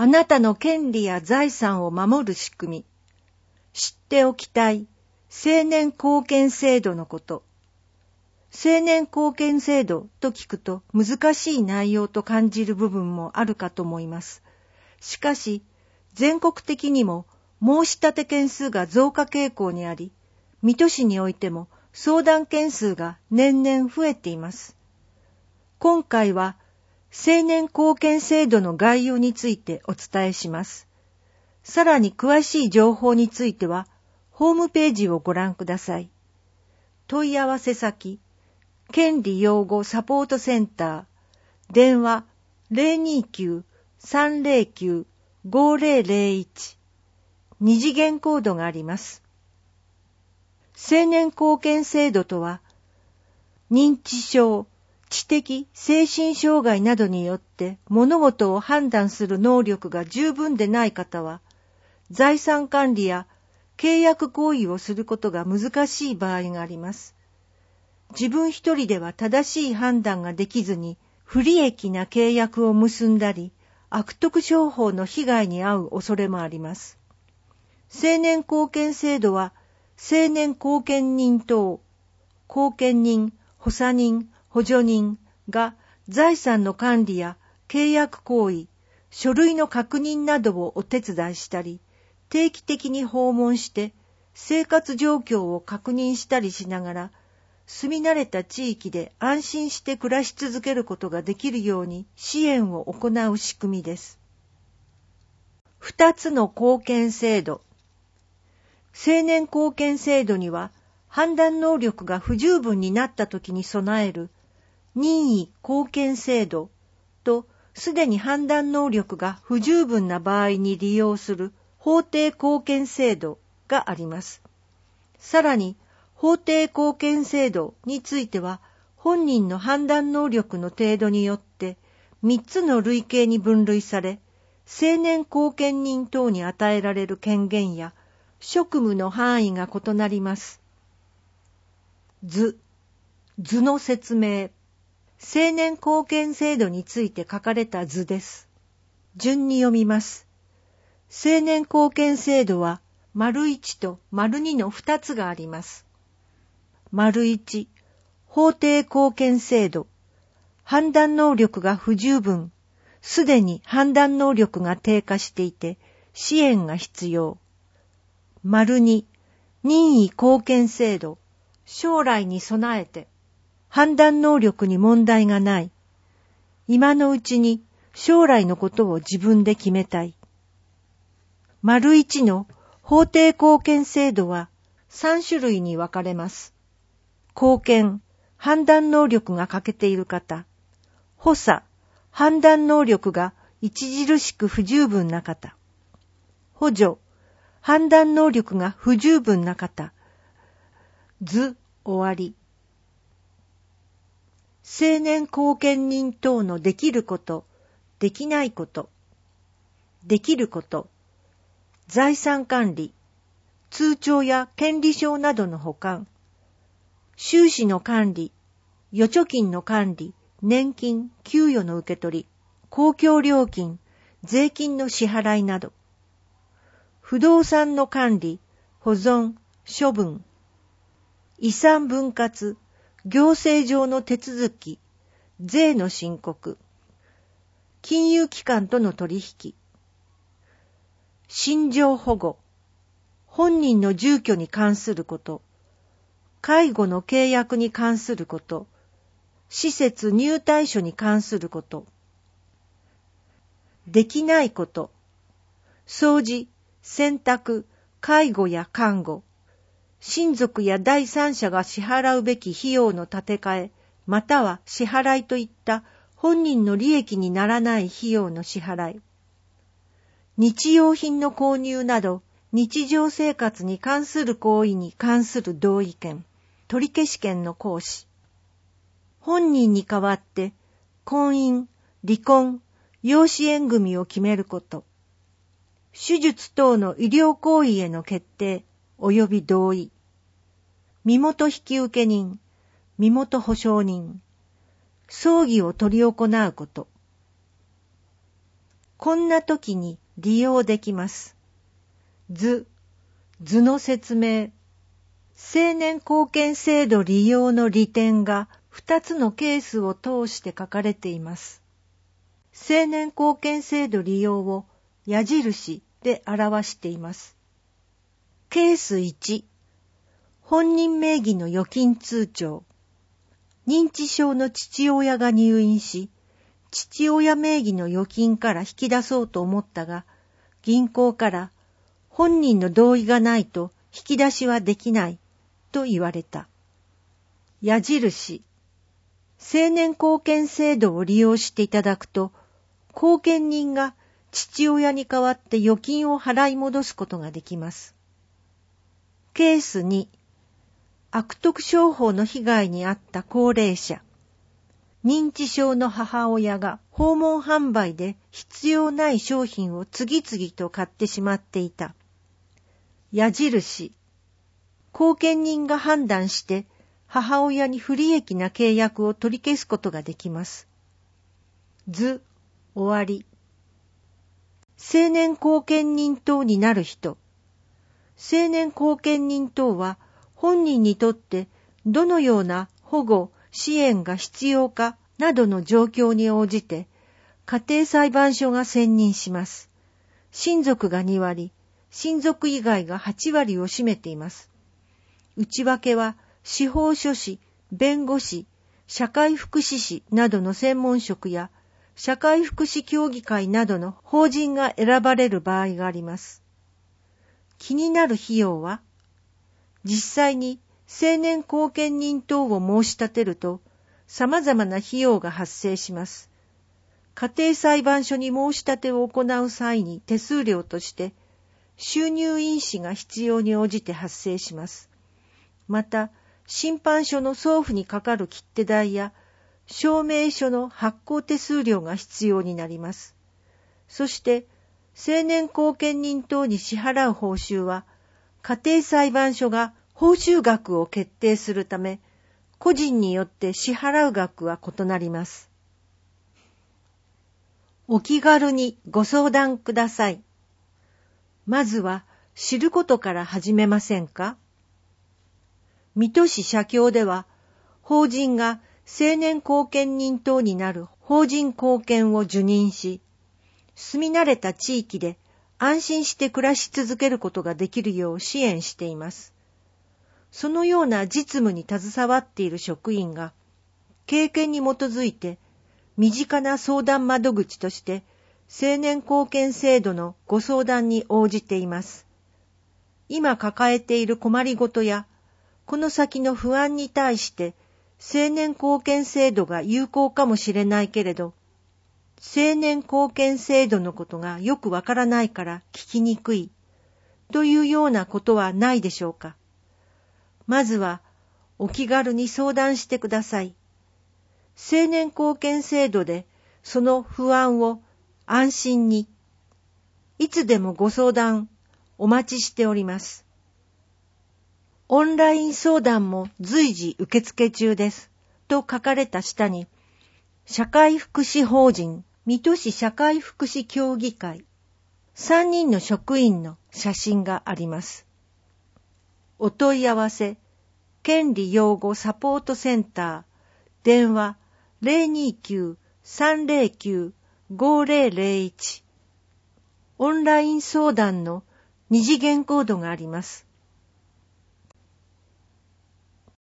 あなたの権利や財産を守る仕組み。知っておきたい青年貢献制度のこと。青年貢献制度と聞くと難しい内容と感じる部分もあるかと思います。しかし、全国的にも申し立て件数が増加傾向にあり、水戸市においても相談件数が年々増えています。今回は青年貢献制度の概要についてお伝えします。さらに詳しい情報については、ホームページをご覧ください。問い合わせ先、権利擁護サポートセンター、電話 029-309-5001、二次元コードがあります。青年貢献制度とは、認知症、知的精神障害などによって物事を判断する能力が十分でない方は、財産管理や契約行為をすることが難しい場合があります。自分一人では正しい判断ができずに不利益な契約を結んだり、悪徳商法の被害に遭う恐れもあります。青年貢献制度は、青年後見人等、後見人、補佐人、補助人が財産の管理や契約行為、書類の確認などをお手伝いしたり、定期的に訪問して生活状況を確認したりしながら、住み慣れた地域で安心して暮らし続けることができるように支援を行う仕組みです。2つの貢献制度。青年貢献制度には、判断能力が不十分になったときに備える任意貢献制度と、すでに判断能力が不十分な場合に利用する法定貢献制度があります。さらに、法定貢献制度については、本人の判断能力の程度によって3つの類型に分類され、青年後見人等に与えられる権限や職務の範囲が異なります。図の説明。青年貢献制度について書かれた図です。順に読みます。青年貢献制度は、①と②の2つがあります。①、法定貢献制度。判断能力が不十分、すでに判断能力が低下していて、支援が必要。②、任意貢献制度。将来に備えて、判断能力に問題がない。今のうちに将来のことを自分で決めたい。①の法定貢献制度は3種類に分かれます。貢献、判断能力が欠けている方。補佐、判断能力が著しく不十分な方。補助、判断能力が不十分な方。図終わり。青年後見人等のできること、できないこと。できること。財産管理、通帳や権利証などの保管。収支の管理、預貯金の管理、年金、給与の受け取り、公共料金、税金の支払いなど。不動産の管理、保存、処分。遺産分割、行政上の手続き、税の申告。金融機関との取引。心情保護、本人の住居に関すること。介護の契約に関すること。施設入退所に関すること。できないこと。掃除、洗濯、介護や看護。親族や第三者が支払うべき費用の立て替え、または支払いといった本人の利益にならない費用の支払い。日用品の購入など、日常生活に関する行為に関する同意権、取消権の行使。本人に代わって婚姻、離婚、養子縁組を決めること。手術等の医療行為への決定及び同意。身元引受人、身元保証人。葬儀を執り行うこと。 こんな時に利用できます。図の説明。青年貢献制度利用の利点が2つのケースを通して書かれています。青年貢献制度利用を矢印で表しています。ケース1、本人名義の預金通帳。認知症の父親が入院し、父親名義の預金から引き出そうと思ったが、銀行から本人の同意がないと引き出しはできないと言われた。矢印。青年貢献制度を利用していただくと、後見人が父親に代わって預金を払い戻すことができます。ケース2、悪徳商法の被害に遭った高齢者。認知症の母親が訪問販売で必要ない商品を次々と買ってしまっていた。矢印。後見人が判断して母親に不利益な契約を取り消すことができます。図、終わり。青年後見人等になる人。青年後見人等は本人にとってどのような保護、支援が必要かなどの状況に応じて家庭裁判所が選任します。親族が2割、親族以外が8割を占めています。内訳は司法書士、弁護士、社会福祉士などの専門職や社会福祉協議会などの法人が選ばれる場合があります。気になる費用は、実際に青年後見人等を申し立てると、様々な費用が発生します。家庭裁判所に申し立てを行う際に手数料として、収入印紙が必要に応じて発生します。また、審判所の送付にかかる切手代や、証明書の発行手数料が必要になります。そして、青年後見人等に支払う報酬は、家庭裁判所が報酬額を決定するため、個人によって支払う額は異なります。お気軽にご相談ください。まずは知ることから始めませんか？水戸市社協では、法人が青年後見人等になる法人後見を受任し、住み慣れた地域で安心して暮らし続けることができるよう支援しています。そのような実務に携わっている職員が、経験に基づいて身近な相談窓口として青年貢献制度のご相談に応じています。今抱えている困りごとや、この先の不安に対して青年貢献制度が有効かもしれないけれど、青年貢献制度のことがよくわからないから聞きにくいというようなことはないでしょうか。まずはお気軽に相談してください。青年貢献制度でその不安を安心に、いつでもご相談お待ちしております。オンライン相談も随時受付中ですと書かれた下に、社会福祉法人水戸市社会福祉協議会3人の職員の写真があります。お問い合わせ、権利擁護サポートセンター、電話 029-309-5001。オンライン相談の二次元コードがあります。